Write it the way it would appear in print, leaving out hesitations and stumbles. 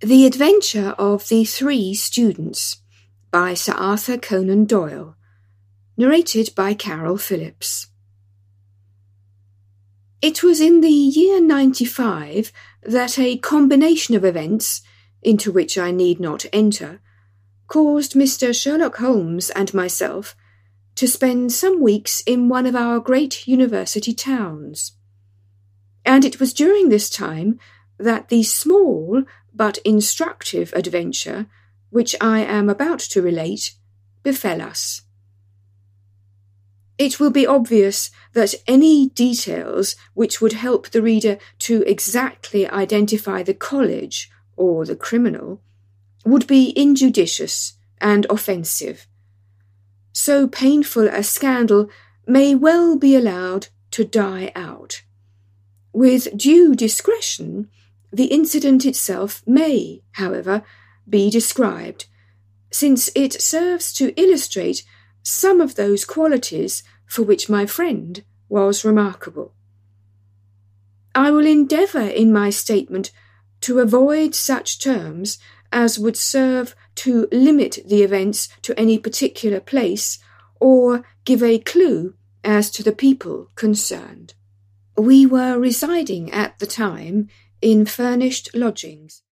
The Adventure of the Three Students by Sir Arthur Conan Doyle, narrated by Carol Phillips. It was in the year 95 that a combination of events, into which I need not enter, caused Mr. Sherlock Holmes and myself to spend some weeks in one of our great university towns. And it was during this time that the small but instructive adventure which I am about to relate befell us. It will be obvious that any details which would help the reader to exactly identify the college or the criminal would be injudicious and offensive. So painful a scandal may well be allowed to die out. With due discretion, the incident itself may, however, be described, since it serves to illustrate some of those qualities for which my friend was remarkable. I will endeavour in my statement to avoid such terms as would serve to limit the events to any particular place or give a clue as to the people concerned. We were residing at the time in furnished lodgings.